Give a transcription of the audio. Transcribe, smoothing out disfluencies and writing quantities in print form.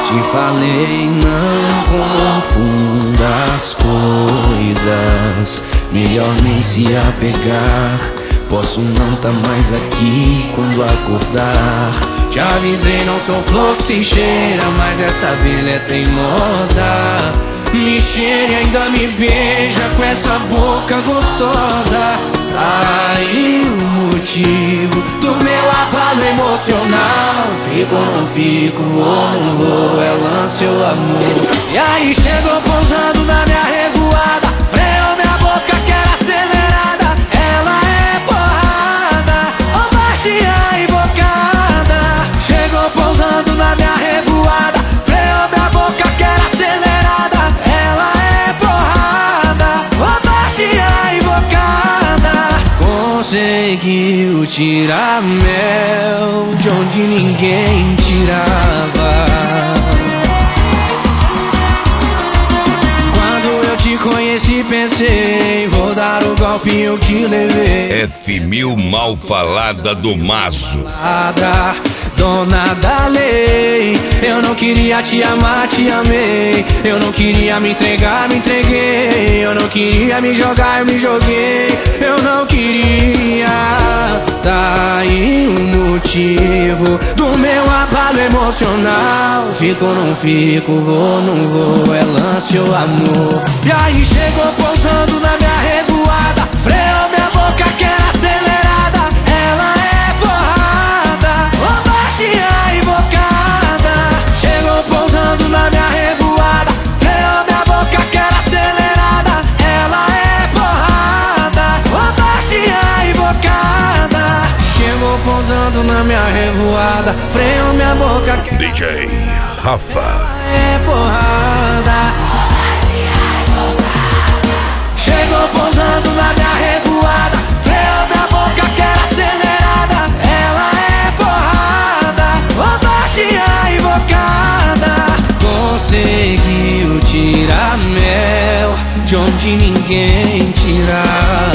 Te falei, não confunda as coisas, melhor nem se apegar. Posso não tá mais aqui quando acordar. Te avisei, não sou flor que se cheira, mas essa abelha é teimosa. Me cheira e ainda me beija com essa boca gostosa. Aí o motivo do meu abalo emocional. Fico ou não fico, vou ou não vou, é lance ou amor. E aí chegou pousando na minha revoada, freou minha boca que era acelerada. Ela é porrada, ou baixinha invocada. Chegou pousando na minha revoada, freou minha boca que era acelerada. Ela é porrada, ou baixinha invocada. Conseguiu tirar mel de onde ninguém tirava. Quando eu te conheci pensei, vou dar o golpe, eu te levei. F1000 mal falada do Mazo. Dona da lei, eu não queria te amar, te amei. Eu não queria me entregar, me entreguei. Eu não queria me jogar, eu me joguei. Eu não queria. Tá aí o motivo do meu abalo emocional. Fico ou não fico, vou ou não vou, é lance ou amor. E aí chegou pousando na minha revoada, freou minha boca que era acelerada. Ela é porrada, ou baixinha invocada. Chegou pousando na minha revoada, freou minha boca que era acelerada. Ela é porrada, ou baixinha invocada. Chegou pousando na minha revoada, freou minha boca que era DJ Rafa. é porrada. Chegou pousando na minha revoada, freou minha boca que era acelerada. Ela é porrada, ou baixinha invocada. Conseguiu tirar mel de onde ninguém tirava.